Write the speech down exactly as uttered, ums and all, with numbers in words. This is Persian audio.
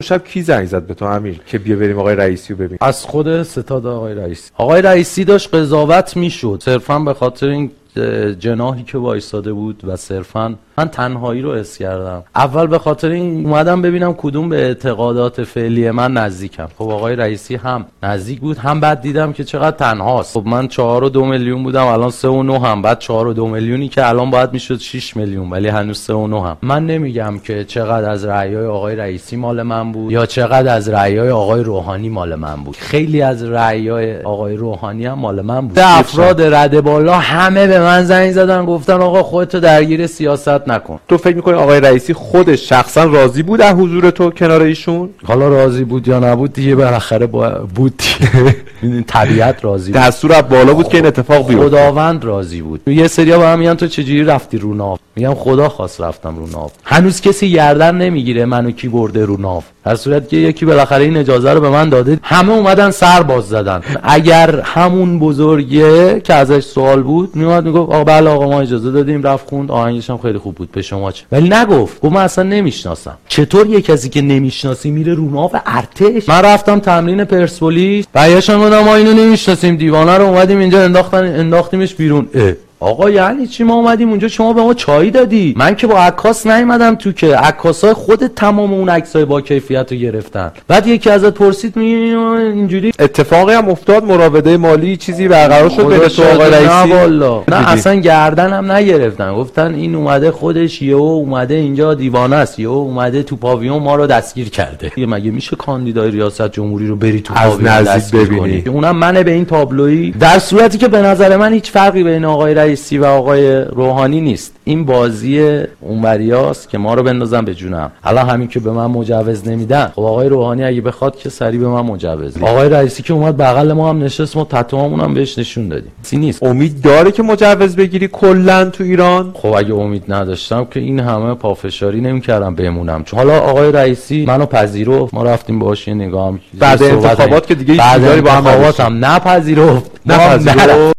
شب کی زنگ زد به تو امیر که بیا بریم آقای رئیسی رو ببین؟ از خود ستاد آقای رئیسی. آقای رئیسی داشت قضاوت میشد صرفا به خاطر این جناحی که وایساده بود و صرفا من تنهایی رو حس کردم. اول به خاطر این اومدم ببینم کدوم به اعتقادات فعلی من نزدیکم. خب آقای رئیسی هم نزدیک بود، هم بعد دیدم که چقدر تنهاست. خب من چهار و دو میلیون بودم، الان سه و نه هم، بعد چهار و دو میلیونی که الان باید میشد شش میلیون، ولی هنوز سه و نه هم. من نمیگم که چقدر از رأیای آقای رئیسی مال من بود یا چقدر از رأیای آقای روحانی مال من بود. خیلی از رأیای آقای روحانی هم مال من بود. افراد رده بالا همه به من زنگ زدن گفتن آقا خودت درگیر سیاست نکن. تو فکر می‌کنی آقای رئیسی خودش شخصا راضی بود از حضور تو کنار ایشون؟ حالا راضی بود یا نبود دیگه بالاخره با... بود این طبیعت راضی بود. دستور از بالا بود خ... که این اتفاق بیفته. خداوند راضی بود. یه سریا به من میگن تو چجوری رفتی رو ناو؟ میگم خدا خواست رفتم رو ناو. هنوز کسی گردن نمیگیره منو کی برده رو ناو. در صورتی که یکی بالاخره این اجازه رو به من داده، همه اومدن سر باز زدن. اگر همون بزرگه که ازش سوال بود میومد میگفت آقا بله آقا ما اجازه دادیم، رفت خوند، آهنگش هم خیلی خوب بود، به شما چه؟ ولی نگفت. گفت من اصلا نمیشناسم. چطور یه کسی که نمیشناسی میره رو ناو ارتش؟ من رفتم تمرین پرسپولیس، برگشتم گفتم ما اینو نمیشناسیم، دیوانه رو اومدیم اینجا انداختن انداختیمش بیرون. اه آقا یعنی چی ما اومدیم اونجا شما به ما چای دادی؟ من که با عکاس نیومدم تو، که عکاسای خودت تمام اون عکسای با کیفیت رو گرفتن. بعد یکی ازت پرسید میگی اینجوری اتفاقی هم افتاد، مراوده مالی چیزی برقرار شد بین تو آقای رئیسی؟ نه والا نه اصلا گردن هم نگرفتن. گفتن این اومده خودش یهو اومده اینجا دیوانه است، یهو اومده تو پاویون ما رو دستگیر کرده. مگه میشه کاندیدای ریاست جمهوری رو بری تو پاویون دستگیر کنی؟ اونم من به این تابلویی، در صورتی که به نظر من هیچ فرقی بین آقای رئیسی و آقای روحانی نیست. این بازی اونوریاست که ما رو بندازن به جونم. الان همین که به من مجوز نمیدن، خب آقای روحانی اگه بخواد که سری به من مجوز میده. آقای رئیسی که اومد بغل ما هم نشست، ما تتوامون هم بهش نشون دادیم. سی نیست. امید داره که مجوز بگیری کلا تو ایران؟ خب اگه امید نداشتم که این همه پافشاری نمیکردم بمونم. چون حالا آقای رئیسی منو پذیرفت، ما رفتیم باهاش یه نگاه هم بعد انتخابات که دیگه بعد با هم نپذیرفت. نپذیرفت